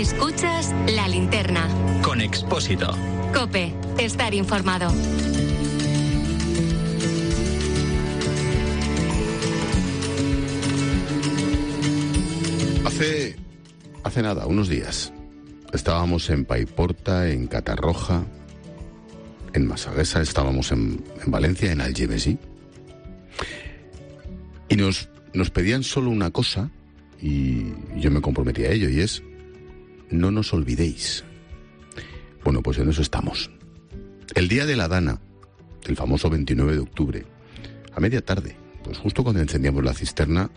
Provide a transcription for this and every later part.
Escuchas La Linterna. Con Expósito. COPE. Estar informado. Hace nada, unos días, estábamos en Paiporta, en Catarroja, en Massaguesa, estábamos en Valencia, en Algemesí, y nos pedían solo una cosa, y yo me comprometí a ello, y es: no nos olvidéis. Bueno, pues en eso estamos. El día de la Dana, el famoso 29 de octubre, a media tarde, pues justo cuando encendíamos la cisterna,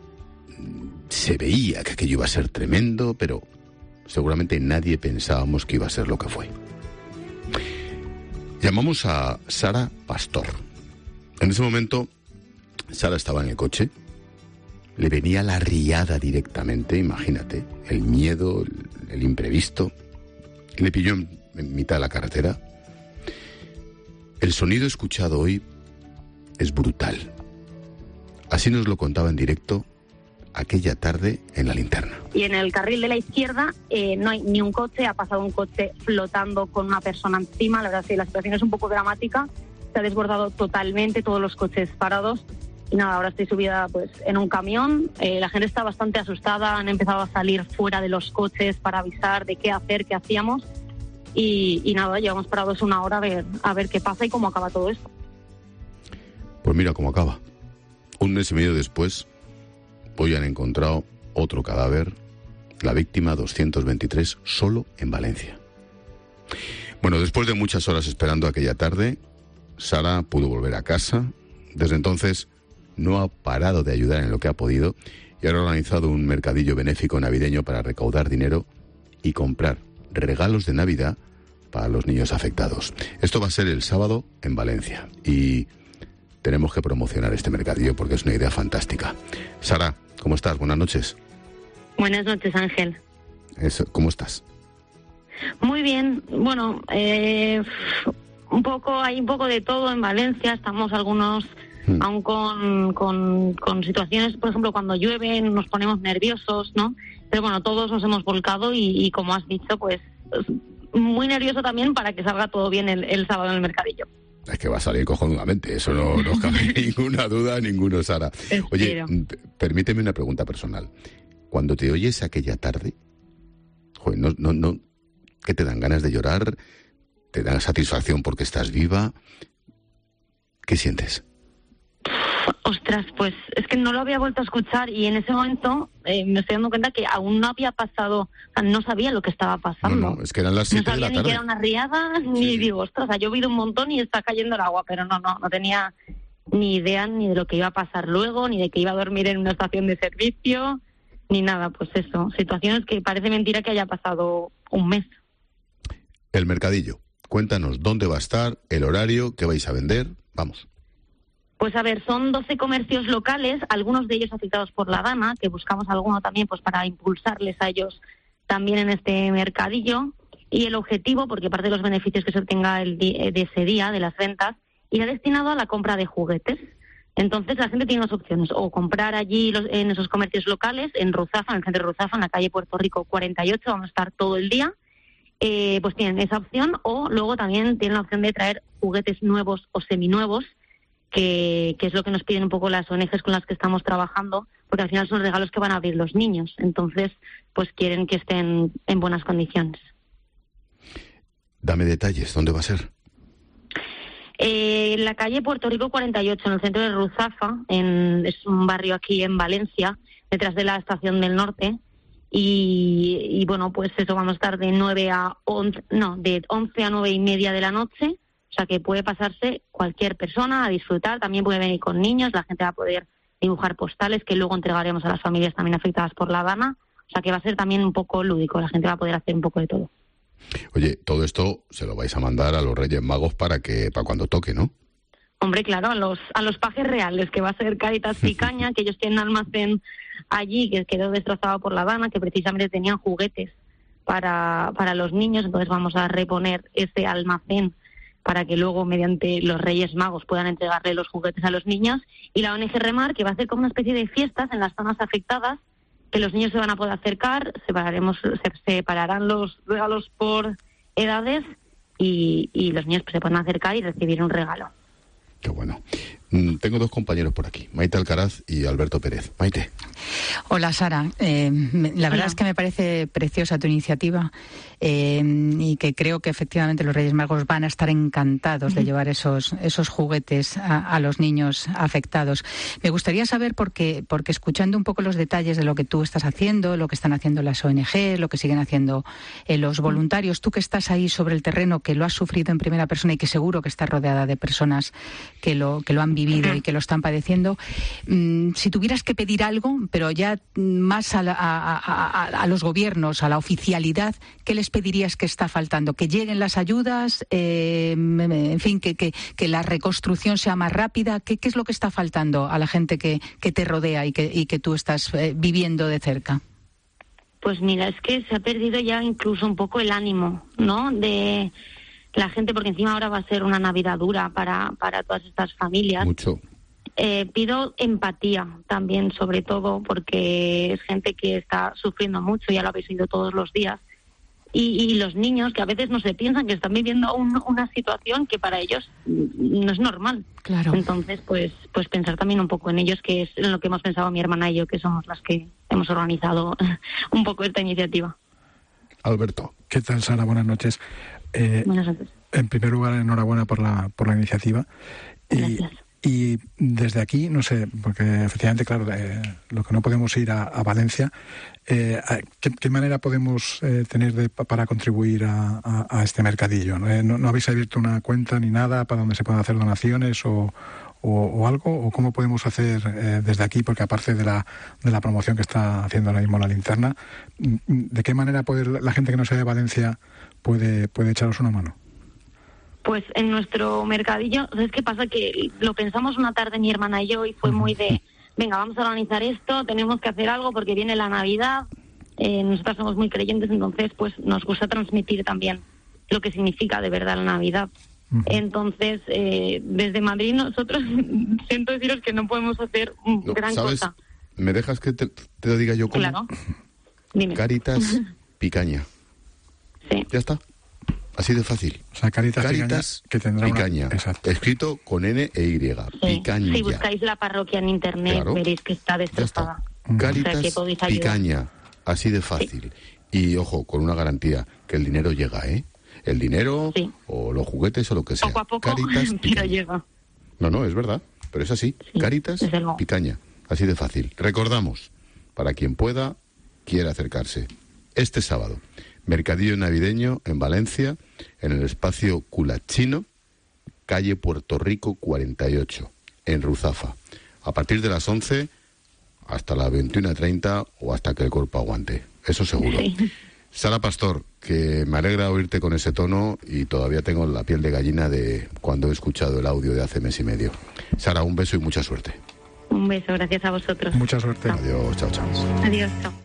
se veía que aquello iba a ser tremendo, pero seguramente nadie pensábamos que iba a ser lo que fue. Llamamos a Sara Pastor. En ese momento, Sara estaba en el coche, le venía la riada directamente, imagínate, el miedo, el imprevisto, y le pilló en mitad de la carretera. El sonido escuchado hoy es brutal. Así nos lo contaba en directo aquella tarde en La Linterna. Y en el carril de la izquierda no hay ni un coche, ha pasado un coche flotando con una persona encima. La verdad es que la situación es un poco dramática, se ha desbordado totalmente, todos los coches parados. Y nada, ahora estoy subida pues en un camión, la gente está bastante asustada, han empezado a salir fuera de los coches para avisar de qué hacer, qué hacíamos. Y nada, llevamos parados una hora a ver qué pasa y cómo acaba todo esto. Pues mira cómo acaba. Un mes y medio después, hoy han encontrado otro cadáver, la víctima 223, solo en Valencia. Bueno, después de muchas horas esperando aquella tarde, Sara pudo volver a casa. Desde entonces no ha parado de ayudar en lo que ha podido y ahora ha organizado un mercadillo benéfico navideño para recaudar dinero y comprar regalos de Navidad para los niños afectados. Esto va a ser el sábado en Valencia y tenemos que promocionar este mercadillo porque es una idea fantástica. Sara, ¿cómo estás? Buenas noches. Buenas noches, Ángel. ¿Cómo estás? Muy bien. Bueno, hay un poco de todo en Valencia. Estamos algunos aún con situaciones, por ejemplo, cuando llueve nos ponemos nerviosos, ¿no? Pero bueno, todos nos hemos volcado y como has dicho, pues muy nervioso también para que salga todo bien el sábado en el mercadillo. Es que va a salir cojonudamente, eso no cabe ninguna duda, ninguno, Sara. Oye, permíteme una pregunta personal. Cuando te oyes aquella tarde, joder, no, ¿qué te dan? ¿Ganas de llorar? ¿Te dan satisfacción porque estás viva? ¿Qué sientes? Ostras, pues es que no lo había vuelto a escuchar y en ese momento me estoy dando cuenta que aún no había pasado, o sea, no sabía lo que estaba pasando. No, es que eran las 7 de la tarde. No sabía ni que era una riada, ni digo, ostras, ha llovido un montón y está cayendo el agua, pero no tenía ni idea ni de lo que iba a pasar luego, ni de que iba a dormir en una estación de servicio, ni nada, pues eso, situaciones que parece mentira que haya pasado un mes. El mercadillo, cuéntanos dónde va a estar, el horario, qué vais a vender, vamos. Pues a ver, son 12 comercios locales, algunos de ellos afectados por la Dana, que buscamos alguno también pues para impulsarles a ellos también en este mercadillo. Y el objetivo, porque parte de los beneficios que se obtenga de ese día, de las ventas, irá destinado a la compra de juguetes. Entonces la gente tiene dos opciones, o comprar allí en esos comercios locales, en Ruzafa, en el centro de Ruzafa, en la calle Puerto Rico 48, vamos a estar todo el día, pues tienen esa opción, o luego también tienen la opción de traer juguetes nuevos o seminuevos, que es lo que nos piden un poco las ONGs con las que estamos trabajando, porque al final son regalos que van a abrir los niños, entonces pues quieren que estén en buenas condiciones. Dame detalles, ¿dónde va a ser? En la calle Puerto Rico 48, en el centro de Ruzafa, es un barrio aquí en Valencia, detrás de la Estación del Norte, y bueno, pues eso, vamos a estar de 11 a 9:30 de la noche. O sea que puede pasarse cualquier persona a disfrutar, también puede venir con niños, la gente va a poder dibujar postales que luego entregaremos a las familias también afectadas por la Dana, o sea que va a ser también un poco lúdico, la gente va a poder hacer un poco de todo. Oye, todo esto se lo vais a mandar a los Reyes Magos para cuando toque, ¿no? Hombre, claro, a los pajes reales, que va a ser Cáritas Picaña, que ellos tienen almacén allí, que quedó destrozado por la Dana, que precisamente tenían juguetes para los niños, entonces vamos a reponer ese almacén para que luego mediante los Reyes Magos puedan entregarle los juguetes a los niños, y la ONG Remar, que va a hacer como una especie de fiestas en las zonas afectadas, que los niños se van a poder acercar, se separarán los regalos por edades y los niños pues, se pueden acercar y recibir un regalo. Qué bueno. Tengo dos compañeros por aquí, Maite Alcaraz y Alberto Pérez. Maite. Hola, Sara. La verdad es que me parece preciosa tu iniciativa y que creo que efectivamente los Reyes Magos van a estar encantados de llevar esos juguetes a los niños afectados. Me gustaría saber, porque escuchando un poco los detalles de lo que tú estás haciendo, lo que están haciendo las ONG, lo que siguen haciendo los voluntarios, tú que estás ahí sobre el terreno, que lo has sufrido en primera persona y que seguro que estás rodeada de personas que lo han vivido y que lo están padeciendo, si tuvieras que pedir algo, pero ya más a los gobiernos, a la oficialidad, ¿qué les pedirías que está faltando? ¿Que lleguen las ayudas? En fin, que la reconstrucción sea más rápida. ¿Qué es lo que está faltando a la gente que te rodea y que tú estás viviendo de cerca? Pues mira, es que se ha perdido ya incluso un poco el ánimo, ¿no?, de la gente, porque encima ahora va a ser una Navidad dura para todas estas familias. Mucho. Pido empatía también, sobre todo, porque es gente que está sufriendo mucho, ya lo habéis oído todos los días. Y los niños, que a veces no se piensan que están viviendo una situación que para ellos no es normal. Claro. Entonces, pues pensar también un poco en ellos, que es en lo que hemos pensado mi hermana y yo, que somos las que hemos organizado un poco esta iniciativa. Alberto. ¿Qué tal, Sara? Buenas noches. Buenas noches. En primer lugar, enhorabuena por la iniciativa. Gracias. Y desde aquí, no sé, porque efectivamente, claro, lo que no podemos ir a Valencia, ¿qué manera podemos tener para contribuir a este mercadillo? ¿No habéis abierto una cuenta ni nada para donde se puedan hacer donaciones o algo? ¿O cómo podemos hacer desde aquí? Porque aparte de la promoción que está haciendo ahora mismo la linterna, ¿de qué manera la gente que no sea de Valencia puede echaros una mano? Pues en nuestro mercadillo, ¿sabes qué pasa? Que lo pensamos una tarde mi hermana y yo y fue muy de, venga, vamos a organizar esto, tenemos que hacer algo porque viene la Navidad, nosotras somos muy creyentes, entonces pues nos gusta transmitir también lo que significa de verdad la Navidad. Entonces, desde Madrid nosotros siento deciros que no podemos hacer gran cosa. ¿Me dejas que te lo diga yo cómo? Claro. Dime. Caritas Picaña. Sí. Ya está. Así de fácil. O sea, Caritas que tendrá Picaña. Exacto. Escrito con N e Y. Sí. Picaña. Si buscáis la parroquia en internet, claro, veréis que está destrozada. Caritas, o sea, que podéis ayudar. Picaña. Así de fácil. Sí. Y ojo, con una garantía, que el dinero llega, ¿eh? El dinero, sí, o los juguetes o lo que sea. Poco a poco, Caritas, pero llega. No, es verdad. Pero es así. Sí, Caritas Picaña. Así de fácil. Recordamos, para quien pueda, quiera acercarse. Este sábado, mercadillo navideño en Valencia, en el espacio Culachino, calle Puerto Rico 48, en Ruzafa. A partir de las 11 hasta las 21:30 o hasta que el cuerpo aguante. Eso seguro. Sí. Sara Pastor, que me alegra oírte con ese tono y todavía tengo la piel de gallina de cuando he escuchado el audio de hace mes y medio. Sara, un beso y mucha suerte. Un beso, gracias a vosotros. Mucha suerte. Adiós, chao. Adiós, chao.